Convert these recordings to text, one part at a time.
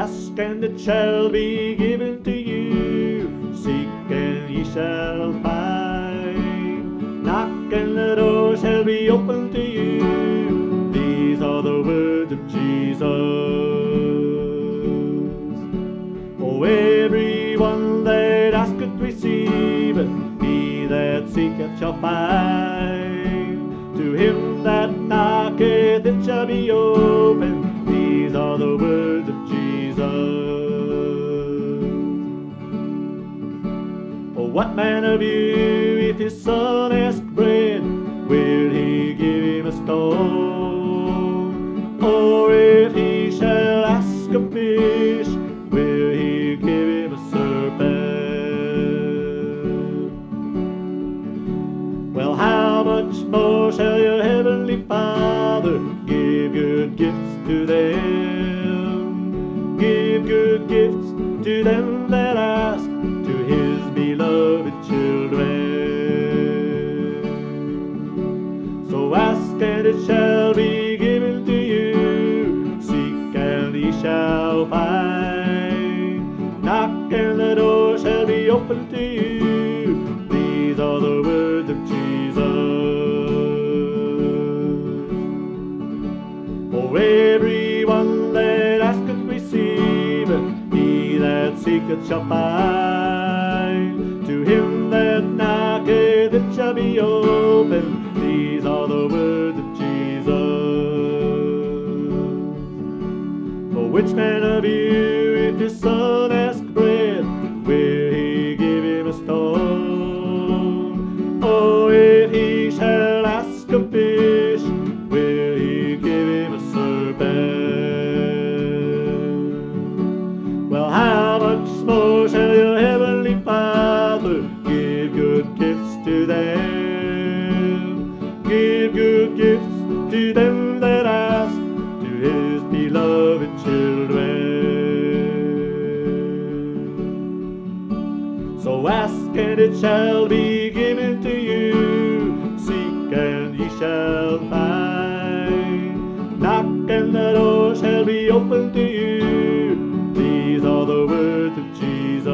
Ask and it shall be given to you. Seek and ye shall find. Knock and the door shall be opened to you. These are the words of Jesus. Oh, everyone that asketh receiveth, he that seeketh shall find. To him that knocketh it shall be opened. These are the words of Jesus. Oh, what man of you, if his son ask bread, will he give him a stone? Or if he shall ask a fish, will he give him a serpent? Well, how much more shall your heavenly Father give good gifts to them? Give good gifts to them that ask, to his beloved children. So ask and it shall be given to you. Seek and ye shall find. Knock and the door shall be opened to you. These are the words of Jesus. For everyone that asketh receiveth, he that seeketh shall find. To him that knocketh it shall be opened. These are the words of Jesus. For which man of you, if his son ask bread, will he give him a stone? Or if he shall ask a fish, will he give him a serpent? Well, how much more shall your heavenly Father give good gifts to them? Give good gifts to them that ask, to his beloved children. So ask and it shall be given to you. Seek and ye shall find. Knock and the door shall be opened to you. These are the words of Jesus.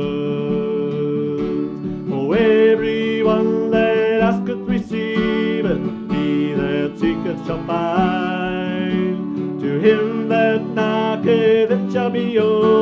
Oh, everyone that asketh receiveth, he that seeketh shall find. To him that knocketh it shall be opened.